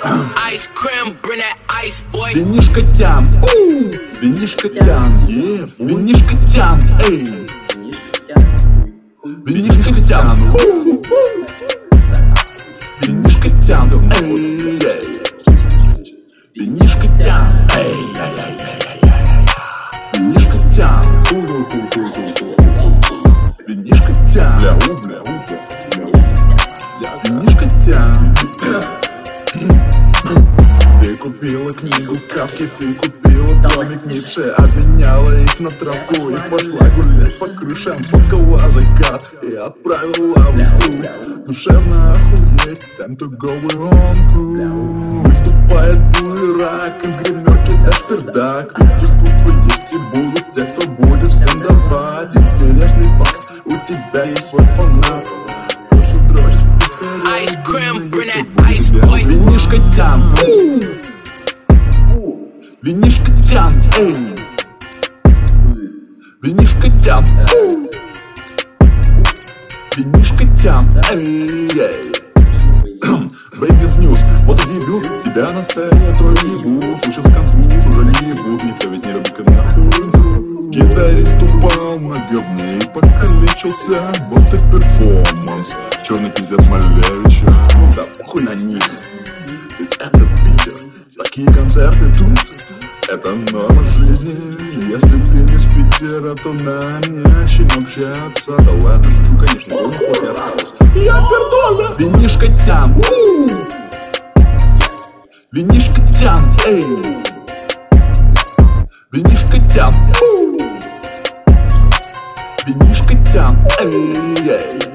Ice cream, bring that ice, boy. Винишко тян, винишко тян, винишко тян, эй. Винишко тян, винишко тян, эй. Винишко тян, эй. Винишко тян, винишко тян, винишко тян. Ты купила книгу Кафки, ты купила домик Ницше, обменяла их на травку и пошла гулять по крышам, сфоткала закат и отправила в листву. Душевно охуеть, time to go on crew. Выступает буерак, гримерки эстердак. Ведь искусство есть и будут те, кто будет всем давать. Интересный факт, у тебя есть свой фанат. Ice cream, bring that ice, boy. Винишко тян, винишко тян, эй. Винишко тян, винишко тян, эй. Breaking news, вот и дебют. Тебя на сцене трое ебут. Случился конфуз, уже не ебут. Никто ведь не любит нахуй. Гитарист упал на говне и покалечился. Вот и перформанс. Черный пиздец Малевича. Ну да похуй на них, ведь это Питер. Такие концерты тут, это норма жизни. Если ты не с Питера, то нам не о чем общаться. Да ладно, шучу, конечно, он хоть артхаус. Я пердона. Винишко тян, винишко тян, эй. Винишко тян, винишко тян, эй.